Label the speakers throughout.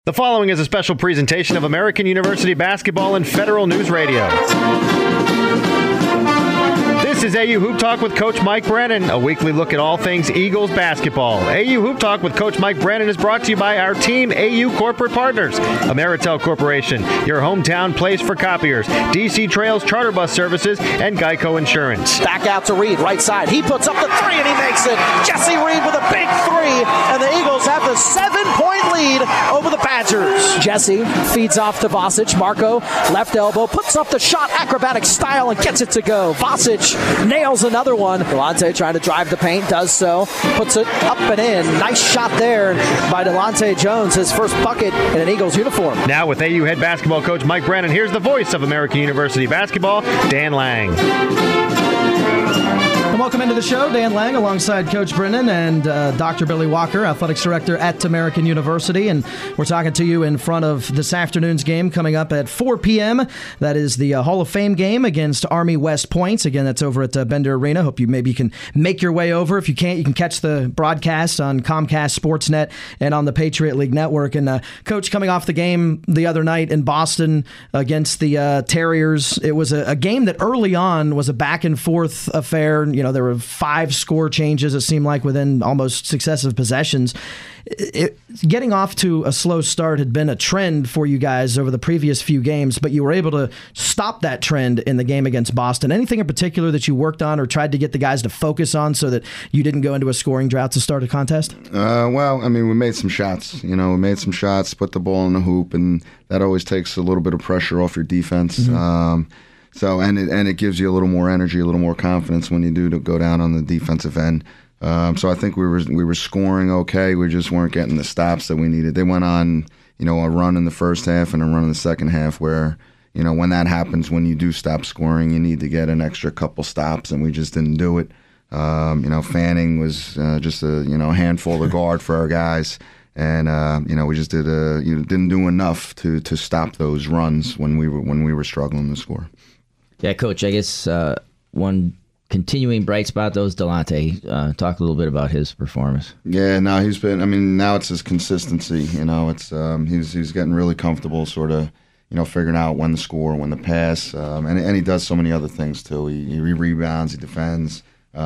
Speaker 1: The following is a special presentation of American University Basketball and Federal News Radio. This is AU Hoop Talk with Coach Mike Brennan, a weekly look at all things Eagles basketball. AU Hoop Talk with Coach Mike Brennan is brought to you by our team AU corporate partners, Ameritel Corporation, your hometown place for copiers, DC Trails Charter Bus Services, and Geico Insurance.
Speaker 2: Back out to Reed, right side. He puts up the three and he makes it. Jesse Reed with a big three, and the Eagles have the 7-point lead over the Badgers. Jesse feeds off to Vasic. Marco, left elbow, puts up the shot, acrobatic style, and gets it to go. Vasic nails another one. Delonte trying to drive the paint, does so, puts it up and in. Nice shot there by Delonte Jones, his first bucket in an Eagles uniform.
Speaker 1: Now with AU head basketball coach Mike Brennan, here's the voice of American University basketball, Dan Lang.
Speaker 3: And welcome into the show, Dan Lang, alongside Coach Brennan and Dr. Billy Walker, athletics director at American University. And we're talking to you in front of this afternoon's game coming up at 4 p.m. That is the Hall of Fame game against Army West Point. Again, that's over at Bender Arena. Hope you maybe can make your way over. If you can't, you can catch the broadcast on Comcast Sportsnet and on the Patriot League Network. And Coach, coming off the game the other night in Boston against the Terriers, it was a game that early on was a back-and-forth affair. You know, there were 5 score changes, it seemed like, within almost successive possessions. Getting off to a slow start had been a trend for you guys over the previous few games, but you were able to stop that trend in the game against Boston. Anything in particular that you worked on or tried to get the guys to focus on so that you didn't go into a scoring drought to start a contest?
Speaker 4: Well, I mean, we made some shots. You know, we made some shots, put the ball in the hoop, and that always takes a little bit of pressure off your defense. Mm-hmm. So it gives you a little more energy, a little more confidence when you do to go down on the defensive end. So I think we were scoring okay. We just weren't getting the stops that we needed. They went on, you know, a run in the first half and a run in the second half where, you know, when that happens, when you do stop scoring, you need to get an extra couple stops, and we just didn't do it. You know, Fanning was just a handful of guard for our guys. And you know, we just didn't do enough to stop those runs when we were struggling to score.
Speaker 5: Yeah, Coach, I guess one continuing bright spot, though, is Delonte. Talk a little bit about his performance.
Speaker 4: Yeah, no, he's been, I mean, now it's his consistency. You know, it's he's getting really comfortable sort of, you know, figuring out when to score, when to pass. And he does so many other things, too. He rebounds, he defends.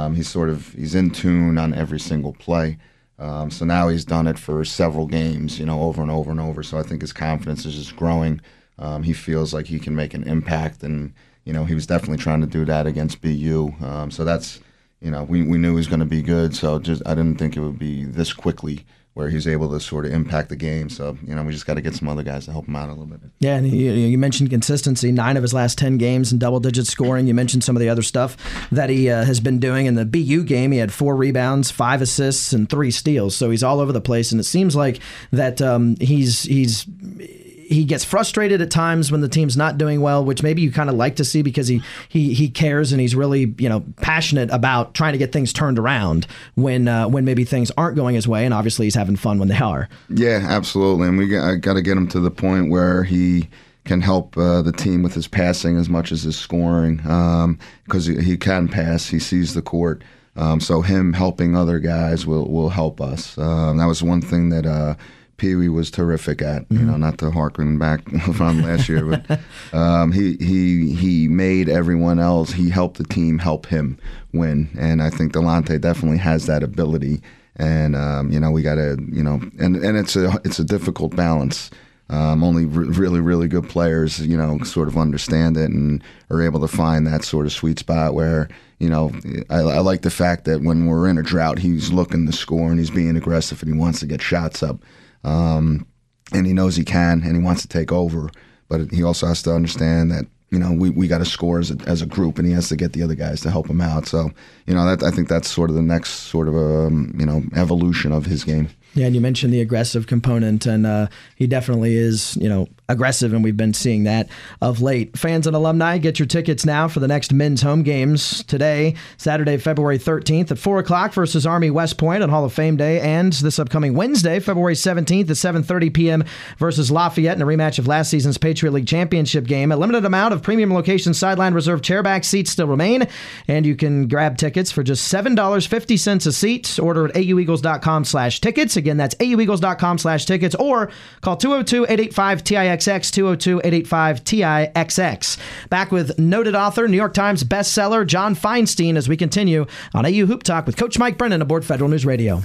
Speaker 4: He's in tune on every single play. So now he's done it for several games, you know, over and over and over. So I think his confidence is just growing. He feels like he can make an impact, and you know, he was definitely trying to do that against BU. So that's, you know, we knew he was going to be good. So I didn't think it would be this quickly where he's able to sort of impact the game. So, you know, we just got to get some other guys to help him out a little bit.
Speaker 3: Yeah, and you mentioned consistency. 9 of his last 10 games in double-digit scoring. You mentioned some of the other stuff that he has been doing. In the BU game, he had 4 rebounds, 5 assists, and 3 steals. So he's all over the place, and it seems like that he gets frustrated at times when the team's not doing well, which maybe you kind of like to see because he cares and he's really, you know, passionate about trying to get things turned around when maybe things aren't going his way, and obviously he's having fun when they are. Yeah,
Speaker 4: absolutely, and I got to get him to the point where he can help the team with his passing as much as his scoring, because he can pass, he sees the court. So him helping other guys will help us. That was one thing that Pee Wee was terrific at, you know, not to harken back from last year, but he made everyone else, he helped the team help him win. And I think Delonte definitely has that ability. And, you know, we got to, you know, and it's a difficult balance. Only really, really good players, you know, sort of understand it and are able to find that sort of sweet spot where, you know, I like the fact that when we're in a drought, he's looking to score and he's being aggressive and he wants to get shots up. And he knows he can, and he wants to take over, but he also has to understand that, you know, we got to score as a group, and he has to get the other guys to help him out. So, you know, I think that's sort of the next sort of you know, evolution of his game.
Speaker 3: Yeah, and you mentioned the aggressive component, and he definitely is, you know, aggressive, and we've been seeing that of late. Fans and alumni, get your tickets now for the next men's home games today, Saturday, February 13th at 4 o'clock versus Army West Point on Hall of Fame Day, and this upcoming Wednesday, February 17th at 7:30 p.m. versus Lafayette in a rematch of last season's Patriot League Championship game. A limited amount of premium location sideline reserved chairback seats still remain, and you can grab tickets for just $7.50 a seat. Order at aueagles.com/tickets. Again, that's aueagles.com/tickets or call 202-885-TIXX, 202-885-TIXX. Back with noted author, New York Times bestseller, John Feinstein, as we continue on AU Hoop Talk with Coach Mike Brennan aboard Federal News Radio.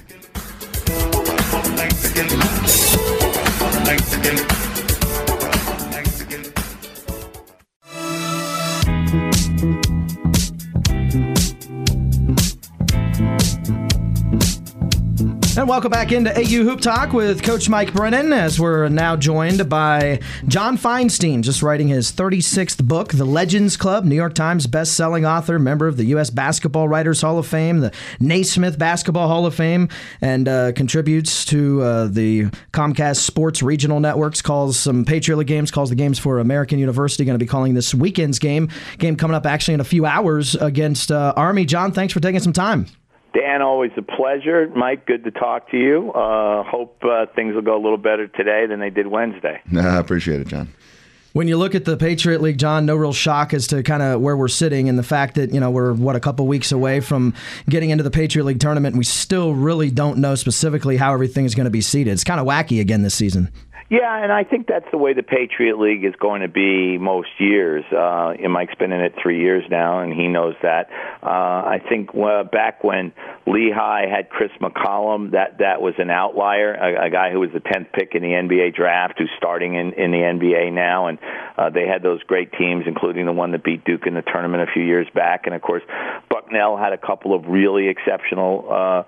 Speaker 3: And welcome back into AU Hoop Talk with Coach Mike Brennan, as we're now joined by John Feinstein, just writing his 36th book, The Legends Club, New York Times best-selling author, member of the U.S. Basketball Writers Hall of Fame, the Naismith Basketball Hall of Fame, and contributes to the Comcast Sports Regional Networks, calls some Patriot League games, calls the games for American University, going to be calling this weekend's game coming up actually in a few hours against Army. John, thanks for taking some time.
Speaker 6: Dan, always a pleasure. Mike, good to talk to you. Hope things will go a little better today than they did Wednesday.
Speaker 4: I appreciate it, John.
Speaker 3: When you look at the Patriot League, John, no real shock as to kind of where we're sitting and the fact that, we're, a couple weeks away from getting into the Patriot League tournament, and we still really don't know specifically how everything is going to be seeded. It's kind of wacky again this season.
Speaker 6: Yeah, and I think that's the way the Patriot League is going to be most years. And Mike's been in it 3 years now, and he knows that. I think back when Lehigh had Chris McCollum, that was an outlier, a guy who was the 10th pick in the NBA draft who's starting in the NBA now. And they had those great teams, including the one that beat Duke in the tournament a few years back. And, of course, Bucknell had a couple of really exceptional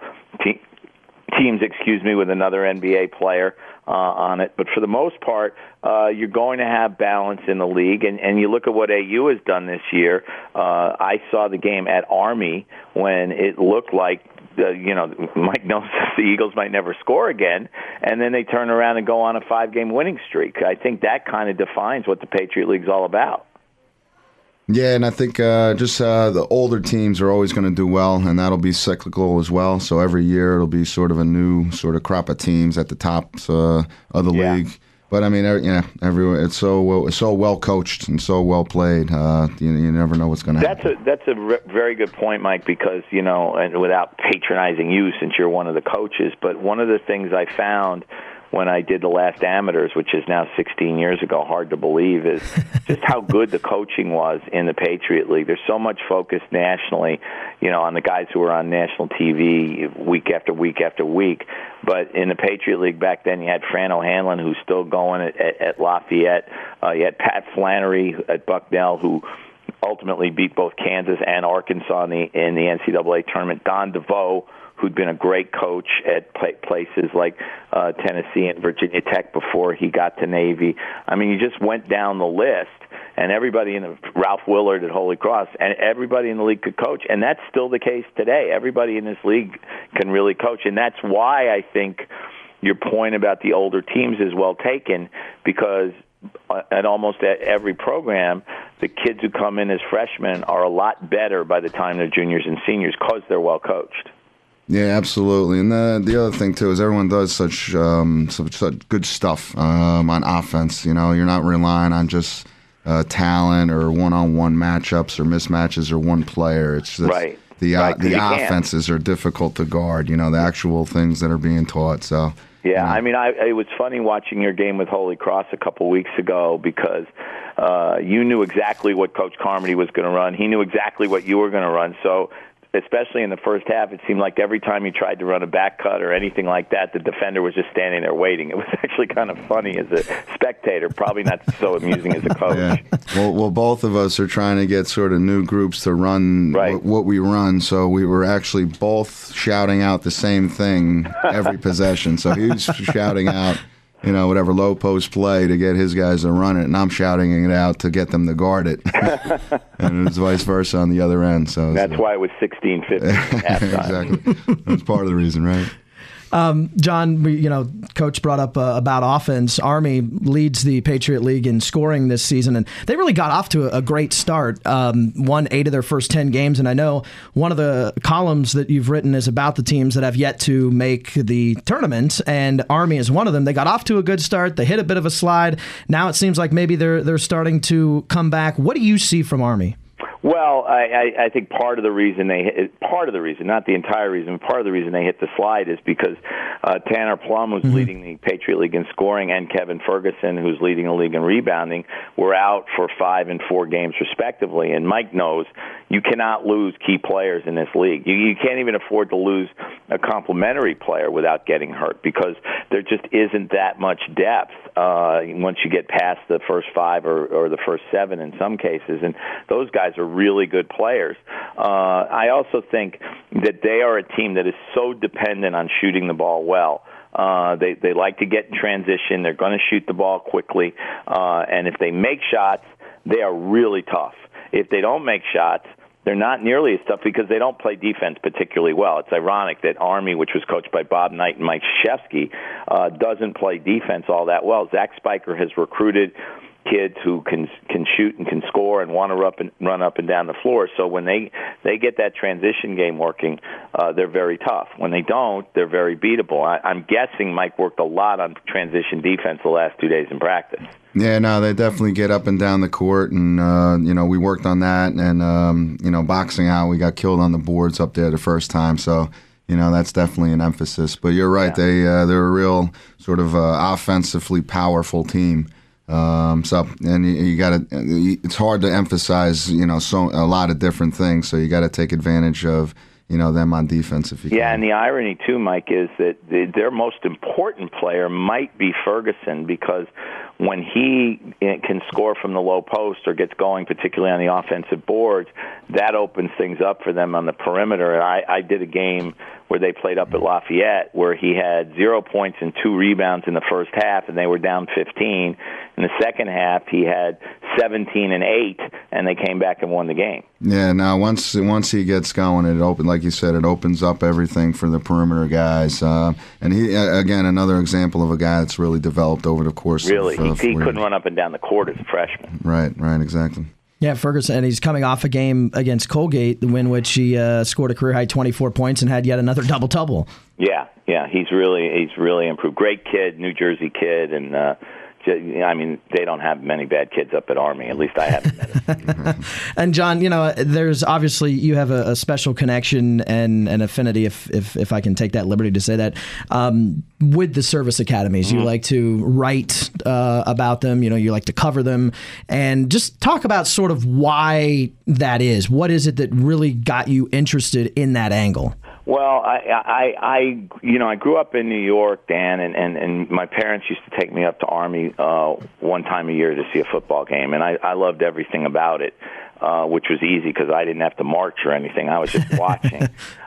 Speaker 6: teams, with another NBA player on it. But for the most part, you're going to have balance in the league. And you look at what AU has done this year. I saw the game at Army when it looked like, Mike knows the Eagles might never score again, and then they turn around and go on a 5-game winning streak. I think that kind of defines what the Patriot League's all about.
Speaker 4: Yeah, and I think the older teams are always going to do well, and that'll be cyclical as well. So every year it'll be sort of a new sort of crop of teams at the top of the league. But I mean, everywhere it's so well coached and so well played. You never know what's going to happen.
Speaker 6: That's a very good point, Mike. Because and without patronizing you, since you're one of the coaches, but one of the things I found when I did the last amateurs, which is now 16 years ago, hard to believe, is just how good the coaching was in the Patriot League. There's so much focus nationally, on the guys who are on national TV week after week after week. But in the Patriot League back then, you had Fran O'Hanlon, who's still going at Lafayette. You had Pat Flannery at Bucknell, who ultimately beat both Kansas and Arkansas in the NCAA tournament. Don DeVoe, who'd been a great coach at places like Tennessee and Virginia Tech before he got to Navy. I mean, you just went down the list, and everybody Ralph Willard at Holy Cross, and everybody in the league could coach, and that's still the case today. Everybody in this league can really coach, and that's why I think your point about the older teams is well taken, because at almost every program, the kids who come in as freshmen are a lot better by the time they're juniors and seniors because they're well coached.
Speaker 4: Yeah, absolutely. And the other thing, too, is everyone does such good stuff on offense. You're not relying on just talent or one-on-one matchups or mismatches or one player. It's just
Speaker 6: right.
Speaker 4: The offenses are difficult to guard, the actual things that are being taught. So
Speaker 6: yeah, I mean, it was funny watching your game with Holy Cross a couple weeks ago because you knew exactly what Coach Carmody was going to run. He knew exactly what you were going to run. So especially in the first half, it seemed like every time you tried to run a back cut or anything like that, the defender was just standing there waiting. It was actually kind of funny as a spectator, probably not so amusing as a coach.
Speaker 4: Yeah. Well, both of us are trying to get sort of new groups to run what we run, so we were actually both shouting out the same thing every possession. So he was shouting out, whatever low post play to get his guys to run it, and I'm shouting it out to get them to guard it. And it was vice versa on the other end. So
Speaker 6: that's why it was 16-15 at halftime.
Speaker 4: Exactly. That's part of the reason, right?
Speaker 3: John, Coach brought up about offense. Army leads the Patriot League in scoring this season, and they really got off to a great start. Won 8 of their first 10 games, and I know one of the columns that you've written is about the teams that have yet to make the tournament, and Army is one of them. They got off to a good start. They hit a bit of a slide. Now it seems like maybe they're starting to come back. What do you see from Army?
Speaker 6: Well, I think part of the reason, not the entire reason, part of the reason they hit the slide is because Tanner Plum, who's leading the Patriot League in scoring, and Kevin Ferguson, who's leading the league in rebounding, were out for 5 and 4 games respectively. And Mike knows you cannot lose key players in this league. You can't even afford to lose a complementary player without getting hurt, because there just isn't that much depth once you get past the first 5 or the first 7 in some cases. And those guys are really good players. I also think that they are a team that is so dependent on shooting the ball well. They like to get in transition. They're going to shoot the ball quickly. And if they make shots, they are really tough. If they don't make shots, they're not nearly as tough because they don't play defense particularly well. It's ironic that Army, which was coached by Bob Knight and Mike Krzyzewski, doesn't play defense all that well. Zach Spiker has recruited kids who can shoot and can score and want to run up and down the floor. So when they get that transition game working, they're very tough. When they don't, they're very beatable. I'm guessing Mike worked a lot on transition defense the last 2 days in practice.
Speaker 4: Yeah, no, they definitely get up and down the court, and we worked on that. And boxing out, we got killed on the boards up there the first time, so that's definitely an emphasis. But you're right, yeah. They're a real sort of offensively powerful team. You got to. It's hard to emphasize, a lot of different things. So you got to take advantage of, them on defense if you can.
Speaker 6: Yeah, and the irony too, Mike, is that their most important player might be Ferguson, because when he can score from the low post or gets going, particularly on the offensive boards, that opens things up for them on the perimeter. I did a game where they played up at Lafayette, where he had 0 points and 2 rebounds in the first half, and they were down 15. In the second half, he had 17 and 8, and they came back and won the game.
Speaker 4: Yeah, now once he gets going, like you said, it opens up everything for the perimeter guys. And he, again, another example of a guy that's really developed over the course
Speaker 6: of he couldn't run up and down the court as a freshman.
Speaker 4: Right, exactly.
Speaker 3: Yeah, Ferguson, and he's coming off a game against Colgate, the win which he scored a career-high 24 points and had yet another double-double.
Speaker 6: Yeah, he's really improved. Great kid, New Jersey kid, and they don't have many bad kids up at Army. At least I haven't met him.
Speaker 3: And John, there's obviously you have a special connection and an affinity, if I can take that liberty to say that, with the service academies. Mm-hmm. You like to write about them. You like to cover them, and just talk about sort of why that is. What is it that really got you interested in that angle?
Speaker 6: Well, I grew up in New York, Dan, and my parents used to take me up to Army one time a year to see a football game, and I loved everything about it, which was easy because I didn't have to march or anything. I was just watching.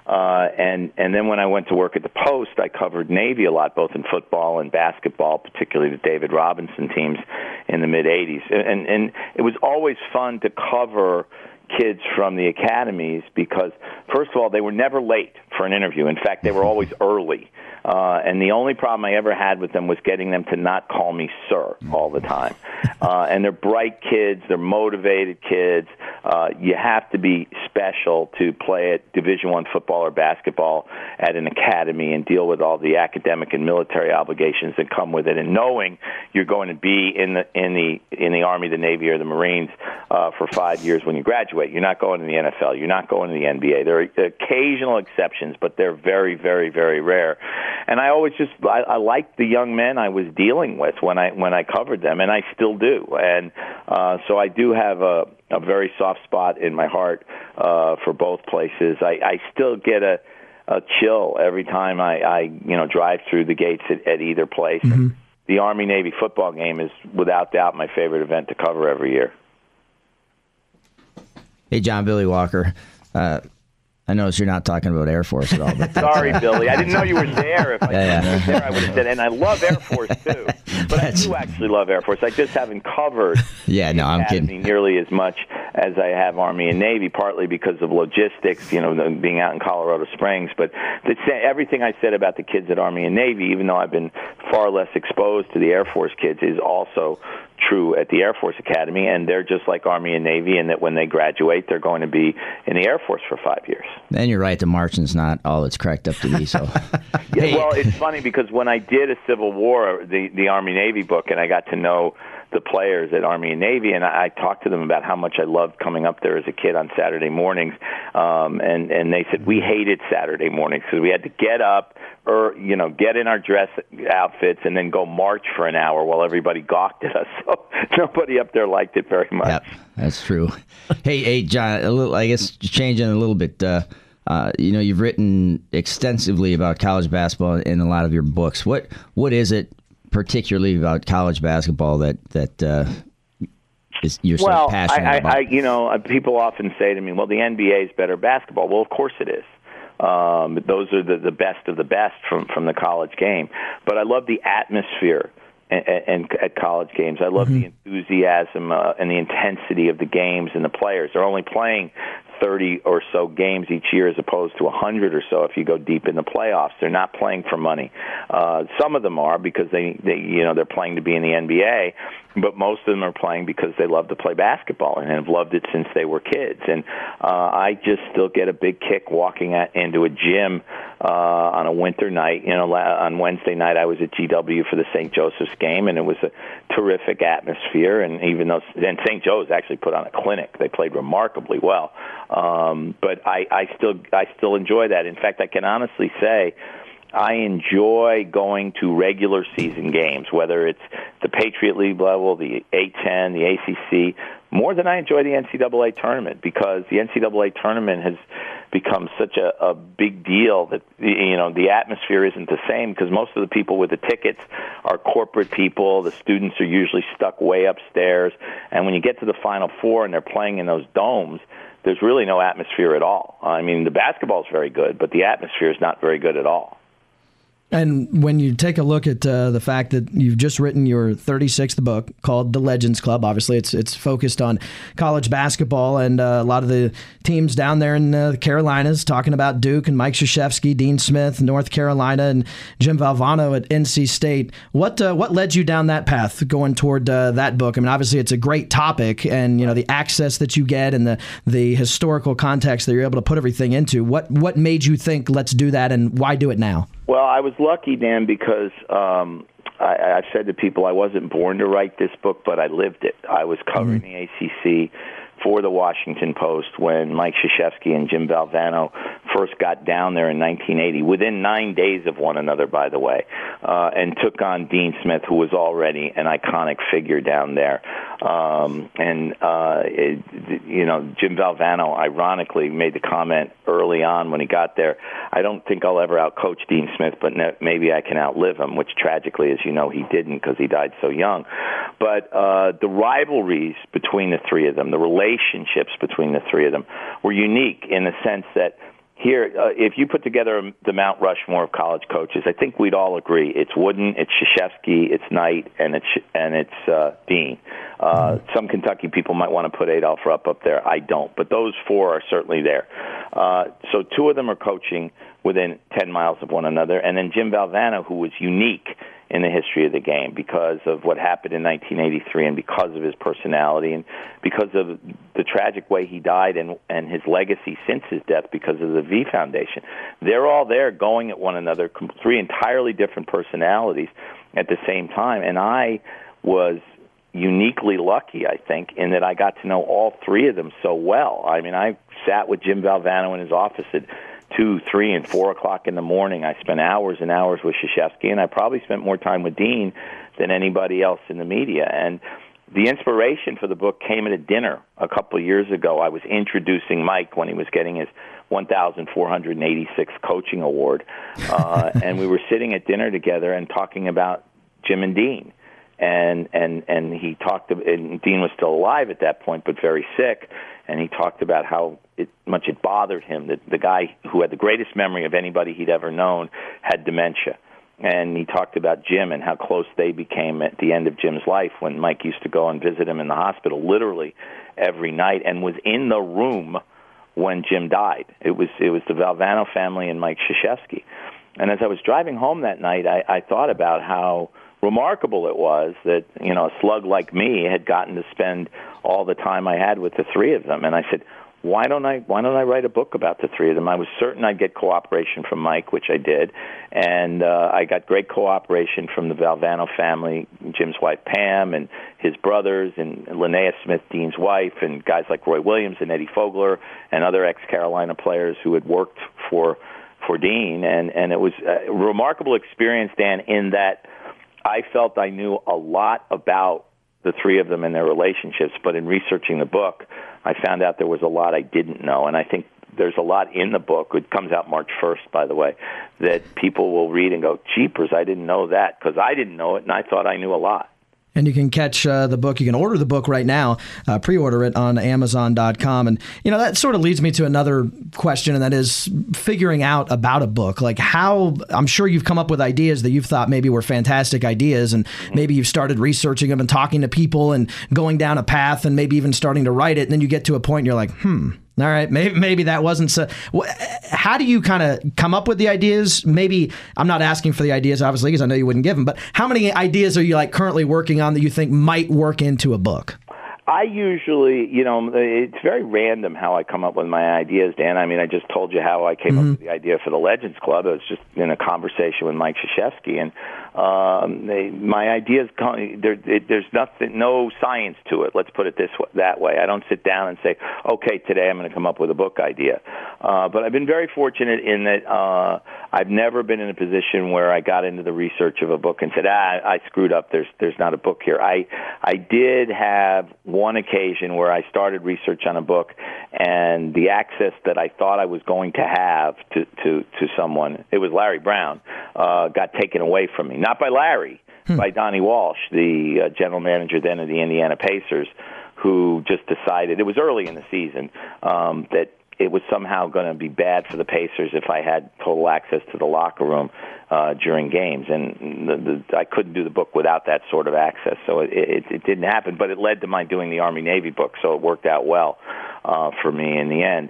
Speaker 6: And then when I went to work at the Post, I covered Navy a lot, both in football and basketball, particularly the David Robinson teams in the mid-'80s. And it was always fun to cover kids from the academies because, first of all, they were never late for an interview. In fact, they were always early. And the only problem I ever had with them was getting them to not call me sir all the time. And they're bright kids. They're motivated kids. You have to be special to play at Division I football or basketball at an academy and deal with all the academic and military obligations that come with it. And knowing you're going to be in the Army, the Navy, or the Marines for 5 years when you graduate. You're not going to the NFL. You're not going to the NBA. There are occasional exceptions, but they're very, very, very rare. And I always I liked the young men I was dealing with when I covered them, and I still do. And so I do have a very soft spot in my heart for both places. I still get a chill every time I drive through the gates at either place. Mm-hmm. And the Army-Navy football game is without doubt my favorite event to cover every year.
Speaker 5: Hey, John, Billy Walker. I notice you're not talking about Air Force at all. But
Speaker 6: sorry, Billy. I didn't know you were there. If I was there, I would have said, and I love Air Force, too. But I do actually love Air Force. I just haven't covered
Speaker 5: I'm kidding.
Speaker 6: Nearly as much as I have Army and Navy, partly because of logistics, being out in Colorado Springs. But everything I said about the kids at Army and Navy, even though I've been far less exposed to the Air Force kids, is also true at the Air Force Academy, and they're just like Army and Navy in that when they graduate, they're going to be in the Air Force for 5 years.
Speaker 5: And you're right, the marching's not all it's cracked up to be. So,
Speaker 6: well, it's funny because when I did a Civil War, the Army-Navy book, and I got to know the players at Army and Navy, and I talked to them about how much I loved coming up there as a kid on Saturday mornings, and they said we hated Saturday mornings because we had to get up or get in our dress outfits and then go march for an hour while everybody gawked at us. So nobody up there liked it very much.
Speaker 5: Yep, that's true. Hey, John, I guess changing a little bit. You've written extensively about college basketball in a lot of your books. What is it particularly about college basketball that you're so passionate about?
Speaker 6: People often say to me, "Well, the NBA is better basketball." Well, of course it is. Those are the best of the best from the college game. But I love the atmosphere and at college games. I love the enthusiasm and the intensity of the games and the players. They're only playing 30 or so games each year as opposed to 100 or so if you go deep in the playoffs. They're not playing for money. Some of them are because they're playing to be in the NBA, but most of them are playing because they love to play basketball and have loved it since they were kids. And I just still get a big kick walking into a gym on a winter night. On Wednesday night I was at GW for the St. Joseph's game, and it was a terrific atmosphere. And then St. Joe's actually put on a clinic. They played remarkably well. But I still enjoy that. In fact, I can honestly say I enjoy going to regular season games, whether it's the Patriot League level, the A-10, the ACC, more than I enjoy the NCAA tournament, because the NCAA tournament has become such a big deal that the atmosphere isn't the same, because most of the people with the tickets are corporate people. The students are usually stuck way upstairs, and when you get to the Final Four and they're playing in those domes, there's really no atmosphere at all. I mean, the basketball is very good, but the atmosphere is not very good at all.
Speaker 3: And when you take a look at the fact that you've just written your 36th book called The Legends Club, obviously it's focused on college basketball, and a lot of the teams down there in the Carolinas, talking about Duke and Mike Krzyzewski, Dean Smith, North Carolina, and Jim Valvano at NC State. What led you down that path going toward that book? I mean, obviously it's a great topic, and the access that you get and the historical context that you're able to put everything into. What made you think, let's do that, and why do it now?
Speaker 6: Well, I was lucky, Dan, because I've said to people I wasn't born to write this book, but I lived it. I was covering the ACC for the Washington Post when Mike Krzyzewski and Jim Valvano first got down there in 1980, within 9 days of one another, by the way, and took on Dean Smith, who was already an iconic figure down there. Jim Valvano, ironically, made the comment early on when he got there, I don't think I'll ever outcoach Dean Smith, but maybe I can outlive him, which tragically, as you know, he didn't, because he died so young. But the rivalries between the three of them, the relationships between the three of them, were unique in the sense that here, if you put together the Mount Rushmore of college coaches, I think we'd all agree it's Wooden, it's Krzyzewski, it's Knight, and it's Dean. Some Kentucky people might want to put Adolph Rupp up there. I don't, but those four are certainly there. So two of them are coaching within 10 miles of one another, and then Jim Valvano, who was unique in the history of the game because of what happened in 1983 and because of his personality and because of the tragic way he died and his legacy since his death because of the V Foundation. They're all there going at one another, three entirely different personalities at the same time. And I was uniquely lucky, I think, in that I got to know all three of them so well. I mean, I sat with Jim Valvano in his office at 2, 3, and 4 o'clock in the morning. I spent hours and hours with Krzyzewski, and I probably spent more time with Dean than anybody else in the media. And the inspiration for the book came at a dinner a couple of years ago. I was introducing Mike when he was getting his 1,486th coaching award, and we were sitting at dinner together and talking about Jim and Dean. And he talked, and Dean was still alive at that point, but very sick, and he talked about how much it bothered him that the guy who had the greatest memory of anybody he'd ever known had dementia. And he talked about Jim and how close they became at the end of Jim's life when Mike used to go and visit him in the hospital literally every night and was in the room when Jim died. It was the Valvano family and Mike Krzyzewski. And as I was driving home that night, I thought about how remarkable it was that, a slug like me had gotten to spend all the time I had with the three of them. And I said, why don't I write a book about the three of them? I was certain I'd get cooperation from Mike, which I did, and I got great cooperation from the Valvano family, Jim's wife Pam, and his brothers, and Linnea Smith, Dean's wife, and guys like Roy Williams and Eddie Fogler, and other ex-Carolina players who had worked for Dean, and it was a remarkable experience, Dan, in that I felt I knew a lot about the three of them and their relationships, but in researching the book, I found out there was a lot I didn't know, and I think there's a lot in the book. It comes out March 1st, by the way, that people will read and go, jeepers, I didn't know that, because I didn't know it, and I thought I knew a lot.
Speaker 3: And you can catch the book. You can order the book right now, pre-order it on Amazon.com. And, that sort of leads me to another question, and that is figuring out about a book. Like how, I'm sure you've come up with ideas that you've thought maybe were fantastic ideas, and maybe you've started researching them and talking to people and going down a path and maybe even starting to write it. And then you get to a point and you're like, all right, maybe that wasn't so. How do you kind of come up with the ideas? Maybe I'm not asking for the ideas, obviously, because I know you wouldn't give them. But how many ideas are you currently working on that you think might work into a book?
Speaker 6: I usually, it's very random how I come up with my ideas, Dan. I mean, I just told you how I came up with the idea for the Legends Club. It was just in a conversation with Mike Krzyzewski, and my ideas, there's nothing, no science to it. Let's put it that way. I don't sit down and say, okay, today I'm going to come up with a book idea. But I've been very fortunate in that I've never been in a position where I got into the research of a book and said, I screwed up. There's not a book here. I did have one occasion where I started research on a book, and the access that I thought I was going to have to someone, it was Larry Brown, got taken away from me. Not by Larry, by Donnie Walsh, the general manager then of the Indiana Pacers, who just decided, it was early in the season, that it was somehow going to be bad for the Pacers if I had total access to the locker room during games, and I couldn't do the book without that sort of access, so it didn't happen, but it led to my doing the Army-Navy book, so it worked out well for me in the end.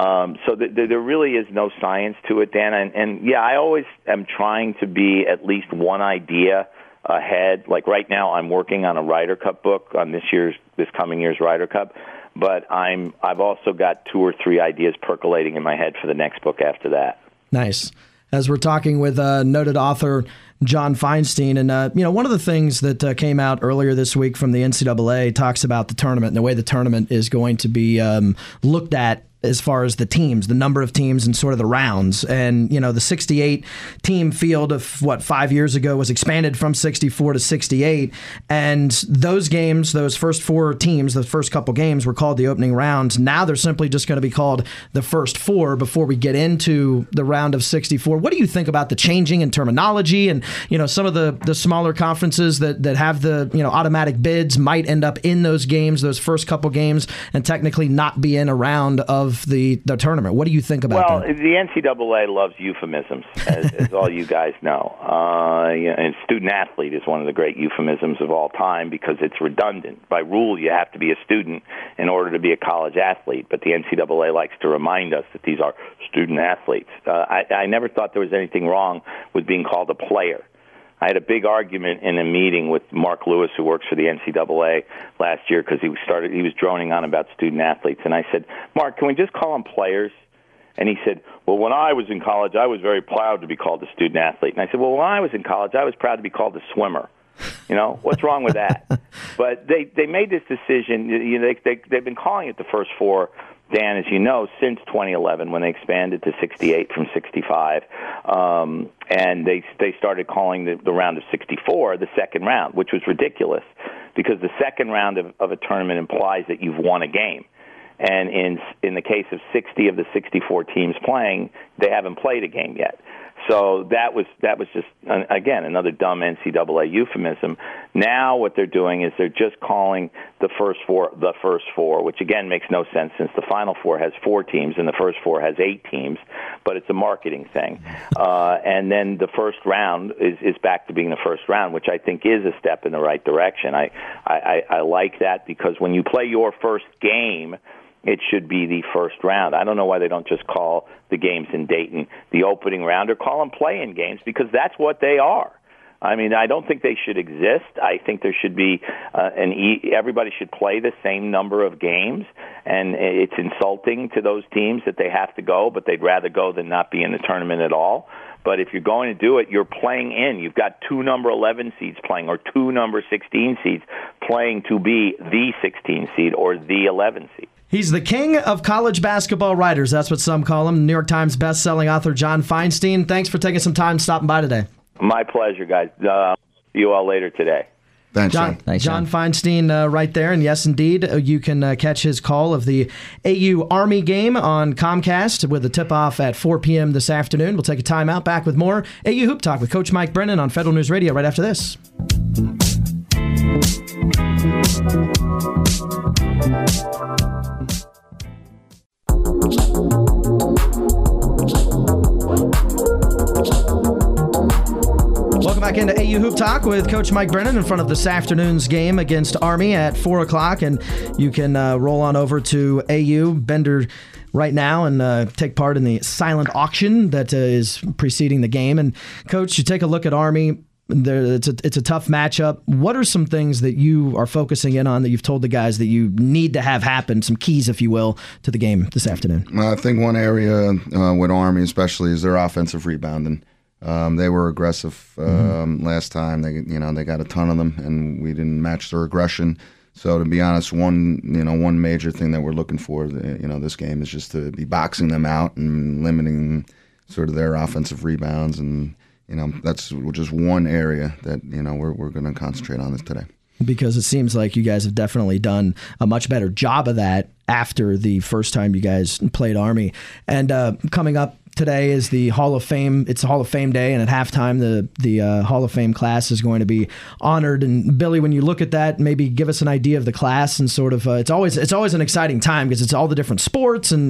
Speaker 6: So there really is no science to it, Dan, and yeah, I always am trying to be at least one idea ahead. Like right now, I'm working on a Ryder Cup book on this coming year's Ryder Cup, but I've also got 2 or 3 ideas percolating in my head for the next book after that.
Speaker 3: Nice. As we're talking with noted author John Feinstein, and one of the things that came out earlier this week from the NCAA talks about the tournament and the way the tournament is going to be looked at as far as the teams, the number of teams and sort of the rounds. And, the 68-team field of, 5 years ago was expanded from 64 to 68. And those games, those first 4 teams, the first couple games were called the opening rounds. Now they're simply just going to be called the first 4 before we get into the round of 64. What do you think about the changing in terminology and, some of the smaller conferences that have the, automatic bids might end up in those games, those first couple games, and technically not be in a round of the tournament? What do you think about that?
Speaker 6: Well, the NCAA loves euphemisms, as all you guys know. And student athlete is one of the great euphemisms of all time because it's redundant. By rule, you have to be a student in order to be a college athlete, but the NCAA likes to remind us that these are student athletes. I never thought there was anything wrong with being called a player. I had a big argument in a meeting with Mark Lewis, who works for the NCAA, last year because he was droning on about student athletes. And I said, Mark, can we just call them players? And he said, well, when I was in college, I was very proud to be called a student athlete. And I said, well, when I was in college, I was proud to be called a swimmer. What's wrong with that? But they made this decision. They've been calling it the first 4, Dan, as you know, since 2011 when they expanded to 68 from 65. And they started calling the round of 64 the second round, which was ridiculous because the second round of a tournament implies that you've won a game. And in the case of 60 of the 64 teams playing, they haven't played a game yet. So that was just, again, another dumb NCAA euphemism. Now what they're doing is they're just calling the first four, which again makes no sense since the Final Four has 4 teams and the first 4 has 8 teams, but it's a marketing thing. And then the first round is back to being the first round, which I think is a step in the right direction. I like that because when you play your first game, it should be the first round. I don't know why they don't just call the games in Dayton the opening round or call them play-in games because that's what they are. I mean, I don't think they should exist. I think there should be everybody should play the same number of games, and it's insulting to those teams that they have to go, but they'd rather go than not be in the tournament at all. But if you're going to do it, you're playing in. You've got 2 number 11 seeds playing, or 2 number 16 seeds playing to be the 16 seed or the 11 seed.
Speaker 3: He's the king of college basketball writers. That's what some call him. New York Times bestselling author John Feinstein. Thanks for taking some time stopping by today.
Speaker 6: My pleasure, guys. See you all later today.
Speaker 4: Thanks, John.
Speaker 5: Thanks,
Speaker 3: John Feinstein right there. And yes, indeed, you can catch his call of the AU Army game on Comcast with a tip-off at 4 p.m. this afternoon. We'll take a timeout. Back with more AU Hoop Talk with Coach Mike Brennan on Federal News Radio right after this. Welcome back into AU Hoop Talk with Coach Mike Brennan in front of this afternoon's game against Army at 4 o'clock. And you can roll on over to AU Bender right now and take part in the silent auction that is preceding the game. And, Coach, you take a look at Army. It's a tough matchup. What are some things that you are focusing in on that you've told the guys that you need to have happen, some keys, if you will, to the game this afternoon?
Speaker 4: I think one area with Army especially is their offensive rebounding. They were aggressive last time. They got a ton of them, and we didn't match their aggression. So to be honest, one major thing that we're looking for, this game is just to be boxing them out and limiting sort of their offensive rebounds, and that's just one area that we're going to concentrate on this today.
Speaker 3: Because it seems like you guys have definitely done a much better job of that after the first time you guys played Army. And coming up today is the Hall of Fame. It's a Hall of Fame day, and at halftime, the Hall of Fame class is going to be honored. And Billy, when you look at that, maybe give us an idea of the class and sort of it's always an exciting time because it's all the different sports and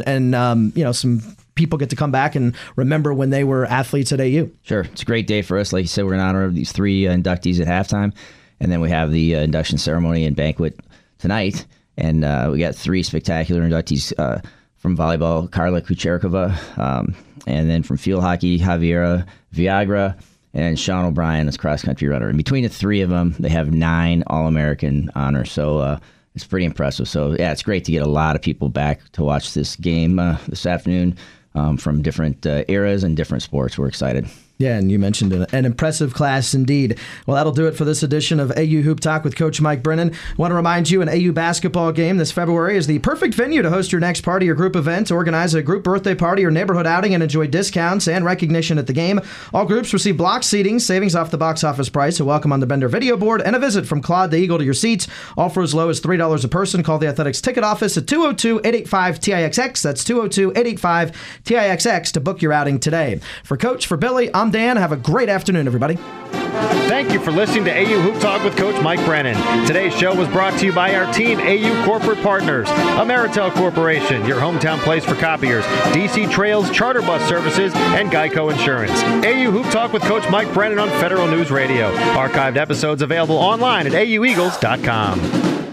Speaker 3: some people get to come back and remember when they were athletes at AU.
Speaker 5: Sure, it's a great day for us. Like you said, we're in honor of these 3 inductees at halftime, and then we have the induction ceremony and banquet tonight. And we got 3 spectacular inductees. From volleyball, Karla Kucherkova, and then from field hockey, Javiera Viagra, and Sean O'Brien as cross-country runner. And between the 3 of them, they have 9 All-American honors. So it's pretty impressive. So, yeah, it's great to get a lot of people back to watch this game this afternoon from different eras and different sports. We're excited.
Speaker 3: Yeah, and you mentioned an impressive class indeed. Well, that'll do it for this edition of AU Hoop Talk with Coach Mike Brennan. I want to remind you, an AU basketball game this February is the perfect venue to host your next party or group event, organize a group birthday party or neighborhood outing, and enjoy discounts and recognition at the game. All groups receive block seating, savings off the box office price, a welcome on the Bender video board, and a visit from Claude the Eagle to your seats. All for as low as $3 a person. Call the Athletics ticket office at 202-885-TIXX. That's 202-885-TIXX to book your outing today. For Coach, for Billy, I'm Dan. Have a great afternoon, everybody.
Speaker 1: Thank you for listening to AU Hoop Talk with Coach Mike Brennan. Today's show was brought to you by our team, AU Corporate Partners, Ameritel Corporation, your hometown place for copiers, DC Trails Charter Bus Services, and Geico Insurance. AU Hoop Talk with Coach Mike Brennan on Federal News Radio. Archived episodes available online at aueagles.com.